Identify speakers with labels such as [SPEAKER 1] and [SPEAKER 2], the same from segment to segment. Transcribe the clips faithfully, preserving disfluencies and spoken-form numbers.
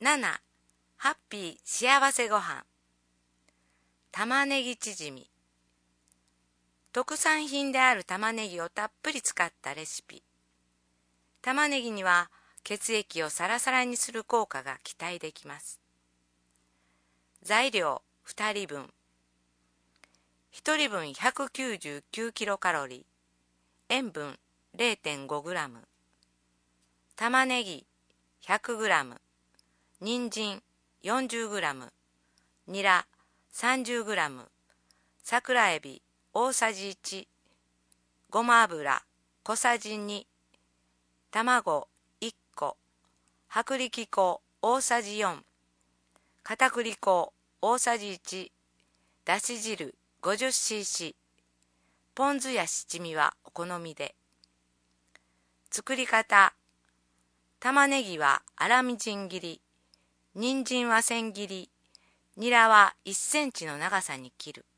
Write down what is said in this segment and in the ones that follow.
[SPEAKER 1] なな. ハッピー幸せごはん。玉ねぎチヂミ。特産品である玉ねぎをたっぷり使ったレシピ。玉ねぎには血液をサラサラにする効果が期待できます。材料ふたりぶん。ひとりぶんひゃくきゅうじゅうきゅうキロカロリー。塩分 れいてんごグラム。玉ねぎ ひゃくグラム。人参 よんじゅうグラム。ニラ さんじゅうグラム。桜エビ大さじいち。ごま油小さじに。卵いっこ。薄力粉大さじよん。片栗粉大さじいち。だし汁 ごじゅっシーシー。ポン酢や七味はお好みで。作り方。玉ねぎは粗みじん切り。人参は千切り。ニラはいっセンチの長さに切る。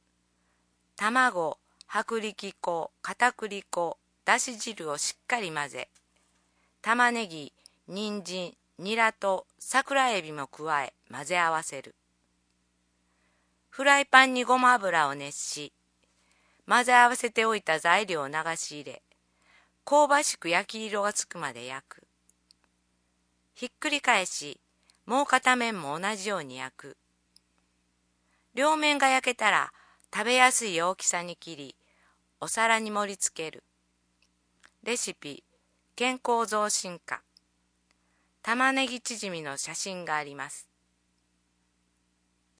[SPEAKER 1] 卵、薄力粉、片栗粉、だし汁をしっかり混ぜ、玉ねぎ、人参、ニラと桜エビも加え混ぜ合わせる。フライパンにごま油を熱し、混ぜ合わせておいた材料を流し入れ、香ばしく焼き色がつくまで焼く。ひっくり返し、もう片面も同じように焼く。両面が焼けたら食べやすい大きさに切り、お皿に盛り付ける。レシピ、健康増進化。玉ねぎチヂミの写真があります。